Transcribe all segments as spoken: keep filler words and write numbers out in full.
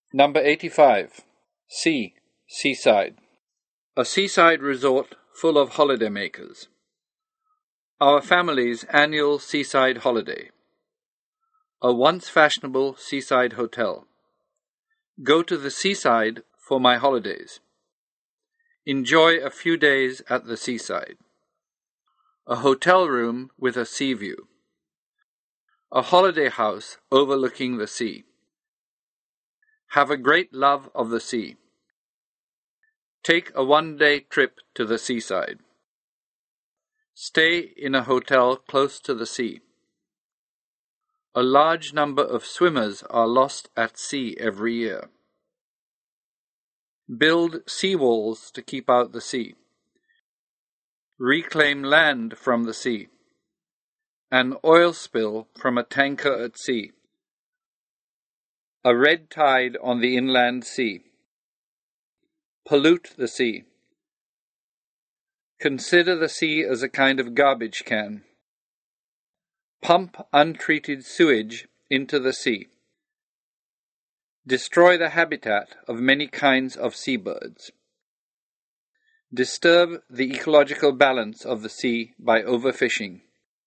Number eighty-five. Sea, Seaside. A seaside resort full of holidaymakers. Our family's annual seaside holiday. A once fashionable seaside hotel. Go to the seaside for my holidays. Enjoy a few days at the seaside. A hotel room with a sea view. A holiday house overlooking the sea. Have a great love of the sea. Take a one-day trip to the seaside. Stay in a hotel close to the sea. A large number of swimmers are lost at sea every year. Build seawalls to keep out the sea. Reclaim land from the sea. An oil spill from a tanker at sea. A red tide on the inland sea. Pollute the sea. Consider the sea as a kind of garbage can. Pump untreated sewage into the sea. Destroy the habitat of many kinds of seabirds. Disturb the ecological balance of the sea by overfishing.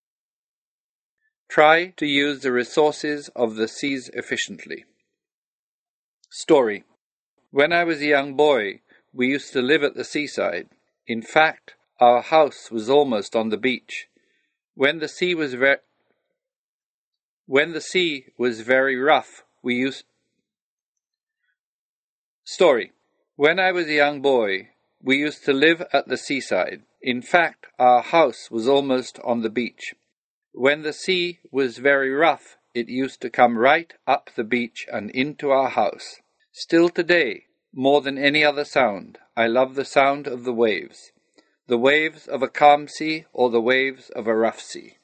Try to use the resources of the seas efficiently. Story. When I was a young boy, we used to live at the seaside. In fact, our house was almost on the beach. When the sea was very when the sea was very rough, we used Story. When I was a young boy, we used to live at the seaside. In fact, our house was almost on the beach. When the sea was very rough, it used to come right up the beach and into our house. Still today, more than any other sound, I love the sound of the waves. The waves of a calm sea or the waves of a rough sea.